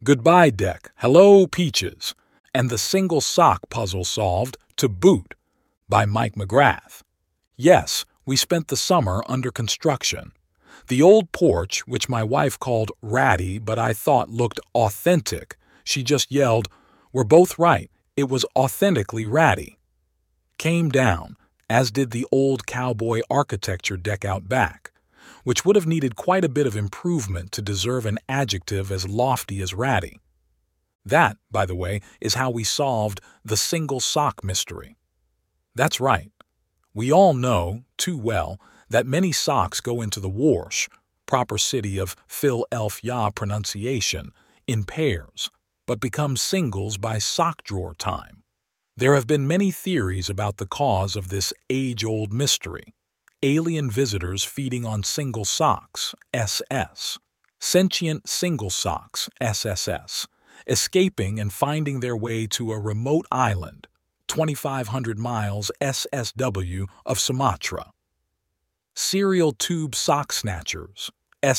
Goodbye Deck, Hello Peaches, and the Single Sock Puzzle Solved to boot by Mike McGrath. Yes, we spent the summer under construction. The old porch, which my wife called ratty but I thought looked authentic, she just yelled, "We're both right, it was authentically ratty," came down, as did the old cowboy architecture deck out back, which would have needed quite a bit of improvement to deserve an adjective as lofty as ratty. That, by the way, is how we solved the single sock mystery. That's right. We all know, too well, that many socks go into the wash, proper city of Philadelphia pronunciation, in pairs, but become singles by sock drawer time. There have been many theories about the cause of this age-old mystery. Alien visitors feeding on single socks, SS. Sentient single socks, SSS. Escaping and finding their way to a remote island, 2,500 miles SSW of Sumatra. Serial tube sock snatchers,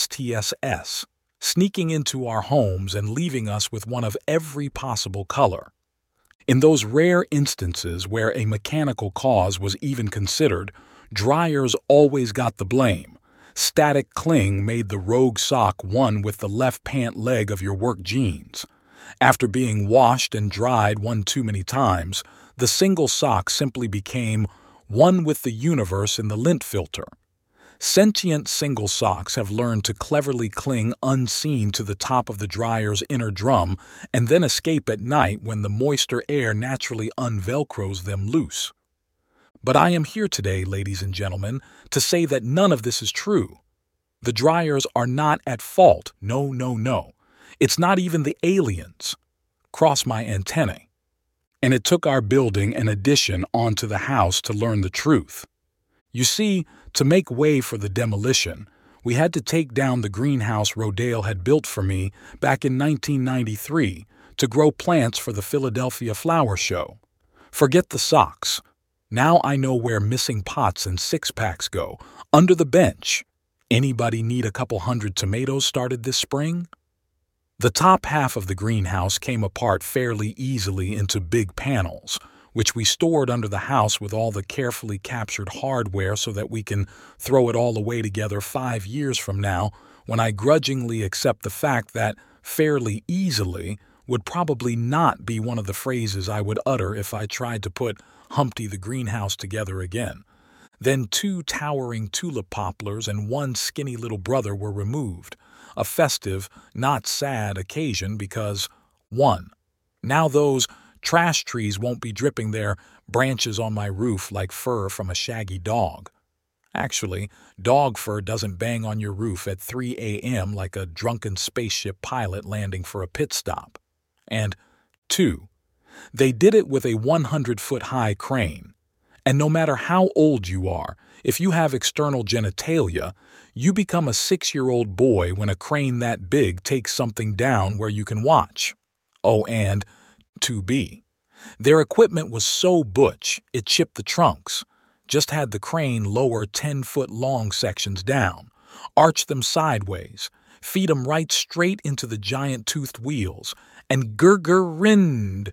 STSS, sneaking into our homes and leaving us with one of every possible color. In those rare instances where a mechanical cause was even considered, dryers always got the blame. Static cling made the rogue sock one with the left pant leg of your work jeans. After being washed and dried one too many times, the single sock simply became one with the universe in the lint filter. Sentient single socks have learned to cleverly cling unseen to the top of the dryer's inner drum and then escape at night when the moister air naturally unvelcros them loose. But I am here today, ladies and gentlemen, to say that none of this is true. The dryers are not at fault. No, no, no. It's not even the aliens. Cross my antennae. And it took our building an addition onto the house to learn the truth. You see, to make way for the demolition, we had to take down the greenhouse Rodale had built for me back in 1993 to grow plants for the Philadelphia Flower Show. Forget the socks. Now I know where missing pots and six-packs go, under the bench. Anybody need a couple hundred tomatoes started this spring? The top half of the greenhouse came apart fairly easily into big panels, which we stored under the house with all the carefully captured hardware so that we can throw it all away together 5 years from now when I grudgingly accept the fact that fairly easily would probably not be one of the phrases I would utter if I tried to put Humpty the greenhouse together again. Then 2 towering tulip poplars and 1 skinny little brother were removed. A festive, not sad occasion because, 1. Now those trash trees won't be dripping their branches on my roof like fur from a shaggy dog. Actually, dog fur doesn't bang on your roof at 3 a.m. like a drunken spaceship pilot landing for a pit stop. And 2. They did it with a 100-foot-high crane. And no matter how old you are, if you have external genitalia, you become a 6-year-old boy when a crane that big takes something down where you can watch. Oh, and 2B. Their equipment was so butch, it chipped the trunks. Just had the crane lower 10-foot-long sections down, arch them sideways, feed them right straight into the giant toothed wheels, and gurgurind,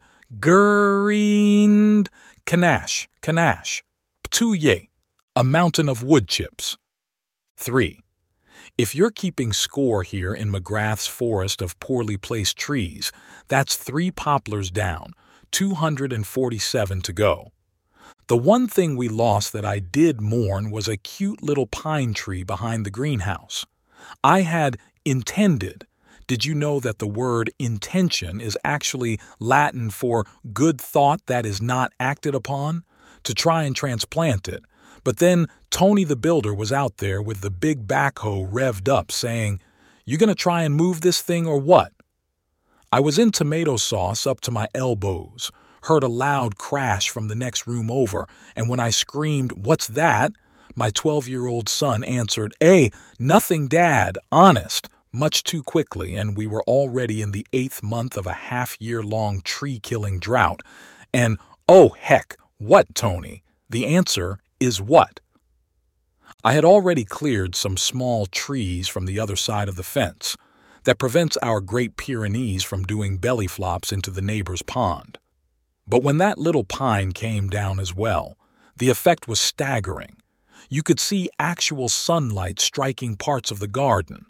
kanash, ptuye, a mountain of wood chips. 3. If you're keeping score here in McGrath's forest of poorly placed trees, that's 3 poplars down, 247 to go. The one thing we lost that I did mourn was a cute little pine tree behind the greenhouse. I had intended. Did you know that the word intention is actually Latin for good thought that is not acted upon? To try and transplant it. But then Tony the Builder was out there with the big backhoe revved up saying, "You gonna try and move this thing or what?" I was in tomato sauce up to my elbows, heard a loud crash from the next room over, and when I screamed, "What's that?" my 12-year-old son answered, "Hey, nothing, Dad, honest," much too quickly, and we were already in the 8th month of a half-year-long tree-killing drought. And, oh heck, what, Tony? The answer is what? I had already cleared some small trees from the other side of the fence. that prevents our Great Pyrenees from doing belly flops into the neighbor's pond. But when that little pine came down as well, the effect was staggering. You could see actual sunlight striking parts of the garden.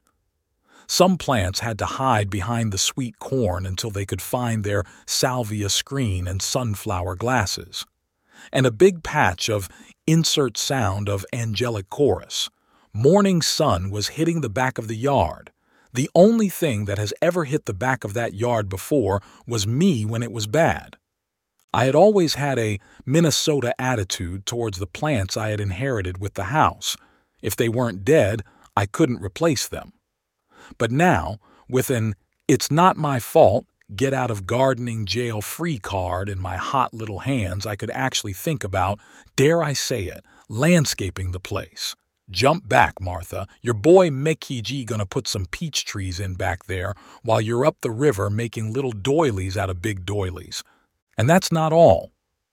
Some plants had to hide behind the sweet corn until they could find their salvia screen and sunflower glasses. And a big patch of insert sound of angelic chorus. Morning sun was hitting the back of the yard. The only thing that has ever hit the back of that yard before was me when it was bad. I had always had a Minnesota attitude towards the plants I had inherited with the house. If they weren't dead, I couldn't replace them. But now, with an "it's not my fault, get out of gardening jail free" card in my hot little hands, I could actually think about, dare I say it, landscaping the place. Jump back, Martha. Your boy Mickey G gonna put some peach trees in back there while you're up the river making little doilies out of big doilies. And that's not all.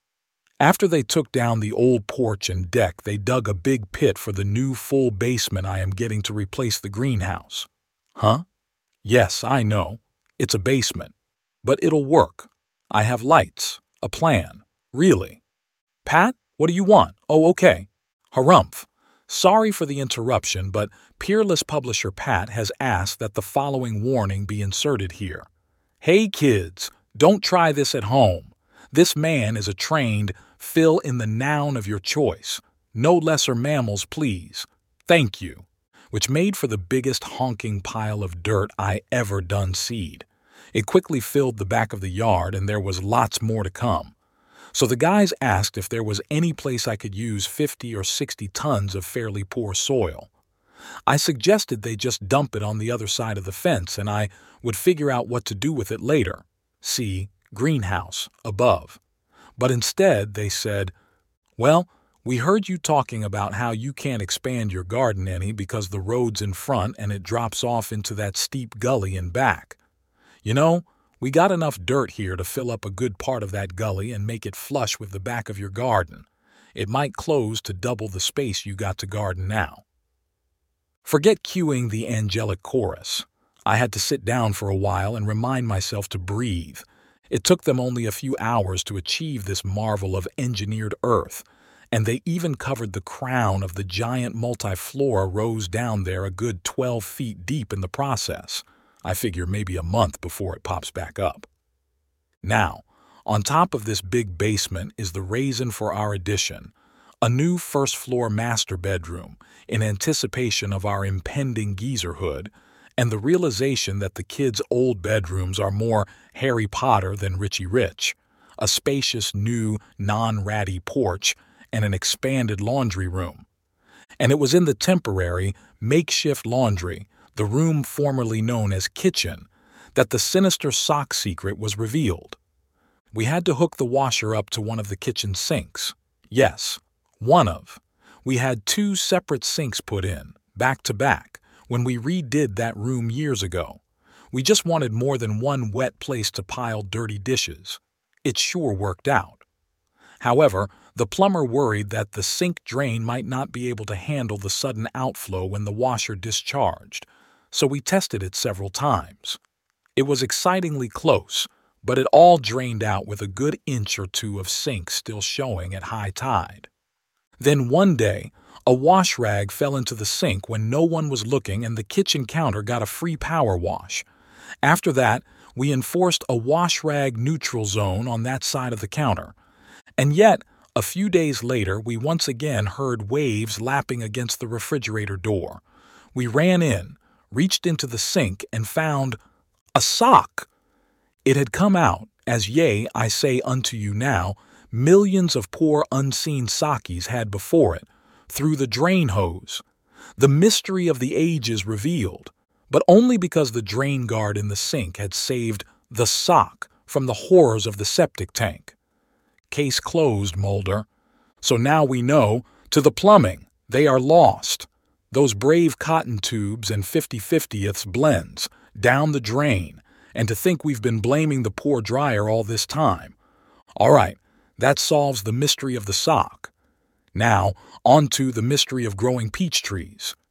After they took down the old porch and deck, they dug a big pit for the new full basement I am getting to replace the greenhouse. Huh? Yes, I know. It's a basement. But it'll work. I have lights. A plan. Really. Pat, what do you want? Oh, okay. Harumph. Sorry for the interruption, but Peerless Publisher Pat has asked that the following warning be inserted here. Hey kids, don't try this at home. This man is a trained fill in the noun of your choice. No lesser mammals, please. Thank you. Which made for the biggest honking pile of dirt I ever done seed. It quickly filled the back of the yard, and there was lots more to come. So the guys asked if there was any place I could use 50 or 60 tons of fairly poor soil. I suggested they just dump it on the other side of the fence, and I would figure out what to do with it later. See, greenhouse, above. But instead, they said, well, we heard you talking about how you can't expand your garden any because the road's in front and it drops off into that steep gully in back. You know, we got enough dirt here to fill up a good part of that gully and make it flush with the back of your garden. It might close to double the space you got to garden now. Forget cueing the angelic chorus. I had to sit down for a while and remind myself to breathe. It took them only a few hours to achieve this marvel of engineered earth, and they even covered the crown of the giant multiflora rose down there a good 12 feet deep in the process. I figure maybe a month before it pops back up. Now, on top of this big basement is the reason for our addition, a new first-floor master bedroom in anticipation of our impending geezerhood, and the realization that the kids' old bedrooms are more Harry Potter than Richie Rich, a spacious new non-ratty porch, and an expanded laundry room. And it was in the temporary, makeshift laundry, the room formerly known as kitchen, that the sinister sock secret was revealed. We had to hook the washer up to one of the kitchen sinks. Yes, one of. We had 2 separate sinks put in, back to back, when we redid that room years ago. We just wanted more than one wet place to pile dirty dishes. It sure worked out. However, the plumber worried that the sink drain might not be able to handle the sudden outflow when the washer discharged, so we tested it several times. It was excitingly close, but it all drained out with a good inch or two of sink still showing at high tide. Then one day, a wash rag fell into the sink when no one was looking and the kitchen counter got a free power wash. After that, we enforced a wash rag neutral zone on that side of the counter. And yet, a few days later, we once again heard waves lapping against the refrigerator door. We ran in, reached into the sink, and found a sock. It had come out, as yea, I say unto you now, millions of poor unseen sockies had before it, through the drain hose. The mystery of the ages revealed, but only because the drain guard in the sink had saved the sock from the horrors of the septic tank. Case closed, Mulder. So now we know, to the plumbing, they are lost. Those brave cotton tubes and 50/50ths blends, down the drain, and to think we've been blaming the poor dryer all this time. All right, that solves the mystery of the sock. Now, on to the mystery of growing peach trees.